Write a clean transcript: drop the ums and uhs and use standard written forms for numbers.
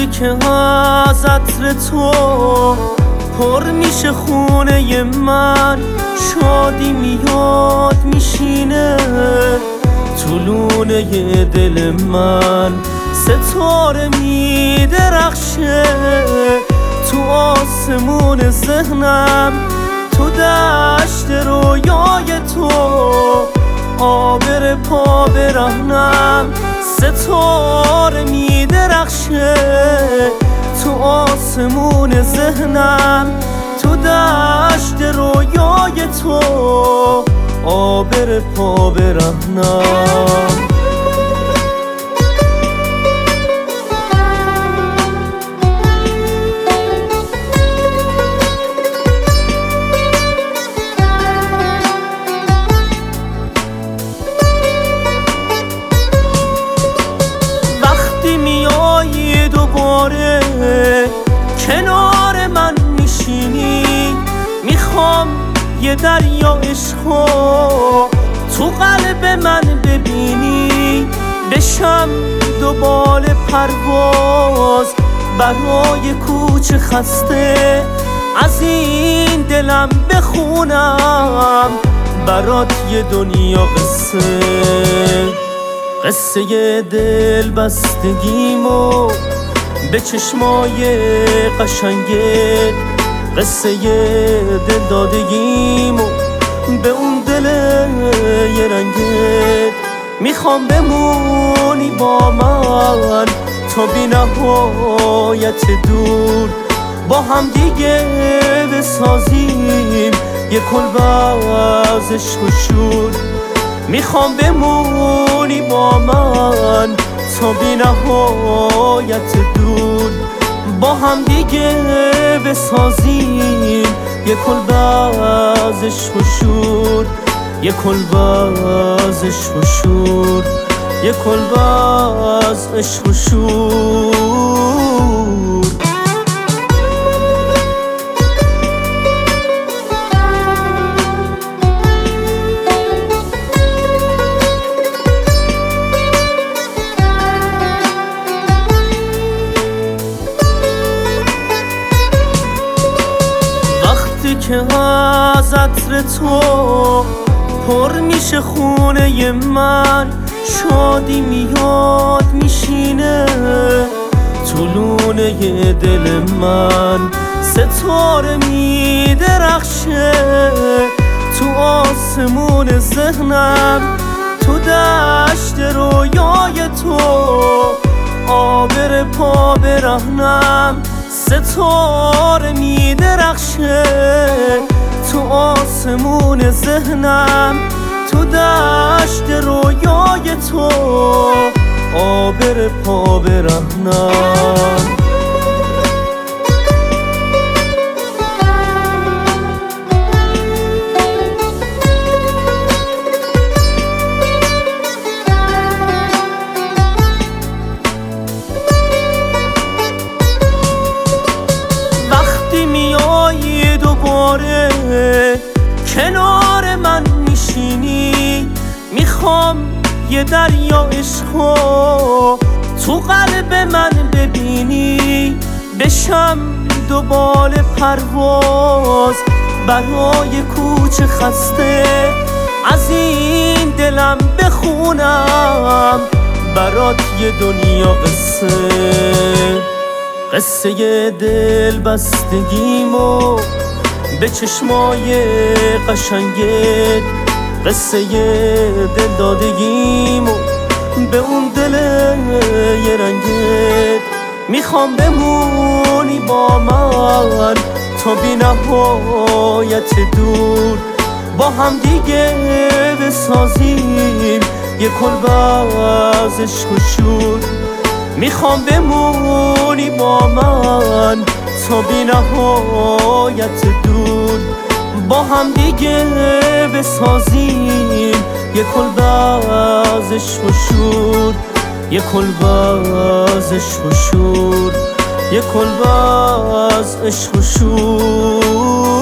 وقتی که از عطر تو پر میشه خونه من، شادی میاد میشینه تو لونه دل من. ستاره میدرخشه تو آسمون ذهنم، تو دشت رویای تو آبر پا برهنم. ستاره میدرخشه تو آسمون ذهنم، تو دشت رویای تو آبر پا برهنم. دوباره کنار من میشینی، میخوام یه دریا عشقو تو قلب من ببینی، بشم دوبال پرواز برای کوچه خسته، از این دلم بخونم برات یه دنیا قصه. قصه دل بستگیمو به چشمای قشنگت، قصه دل دادگیمو به اون دل یه رنگت. میخوام بمونی با من تا بی نهایت دور، با هم دیگه بسازیم یه کلبه از عشق و شور. میخوام بمونی با من تا بی نهایت دور، با هم دیگه بسازیم یه کلبه از عشق و شور، یه کلبه از عشق و شور، یه کلبه از عشق و شور. که از عطر تو پر میشه خونه من، شادی میاد میشینه تو لونه دل من. ستاره میدرخشه تو آسمون ذهنم، تو دشت رویای تو آبر پا برهنم. ستاره میدرخشه تو آسمون ذهنم، تو دشت رویای تو آبر پا برهنم. دوباره کنار من میشینی، میخوام یه دریا عشقو تو قلب من ببینی، بشم دوبال پرواز برای کوچه خسته، از این دلم بخونم برات یه دنیا قصه. قصه دل بستگیمو به چشمای قشنگت، قصه دل دادگیمو به اون دل یه رنگت. میخوام بمونی با من تا بی نهایت دور، با هم دیگه بسازیم یه کلبه از عشق و شور. میخوام بمونی با من تا بی نهایت دور، با هم دیگه بسازیم یه کلبه از عشق و شور، یه کلبه از عشق و شور، یه کلبه از عشق و شور.